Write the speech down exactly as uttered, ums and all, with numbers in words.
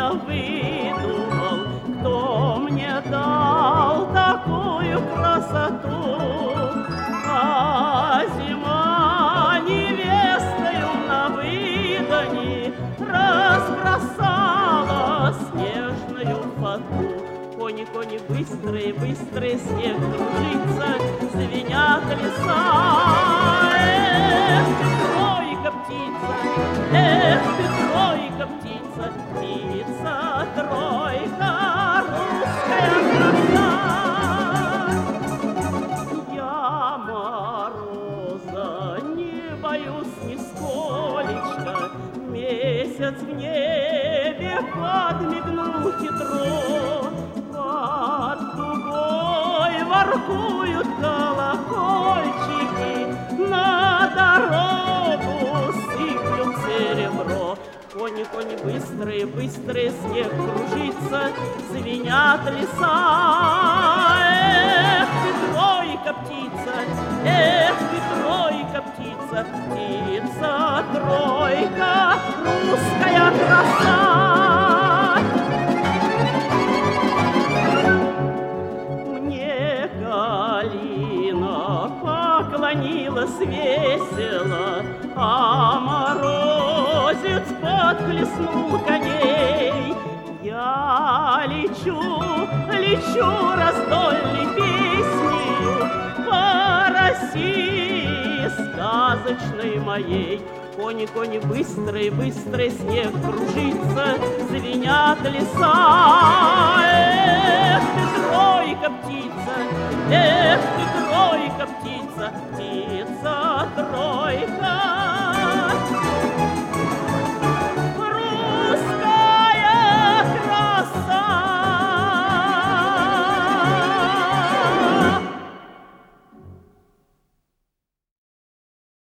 я выдумал, кто мне дал такую красоту? А зима невестою на выдане разбросала снежную фату. Кони, кони, быстрые, быстрые, снег кружится, звенят леса. Эх, ты, тройка, птица, эх, ты, тройка, птица, птица, тройка, русская краса. Я мороза не боюсь нисколечко, месяц в небе подмигнул хитро. Под дугой воркуют колокольчики, на дорогу сыплют серебро. Кони, кони, быстрые, быстрые, снег кружится, звенят леса. Эх, ты, тройка, птица, эх, ты, тройка, птица, птица, тройка, русская краса. Поклонилась весело, а морозец подхлестнул коней. Я лечу, лечу раздольной песнею по России сказочной моей. Кони, кони, быстрые, быстрые, снег кружится, звенят леса. Эх, ты, тройка, птица, эх, ты, тройка, птица, птица, тройка.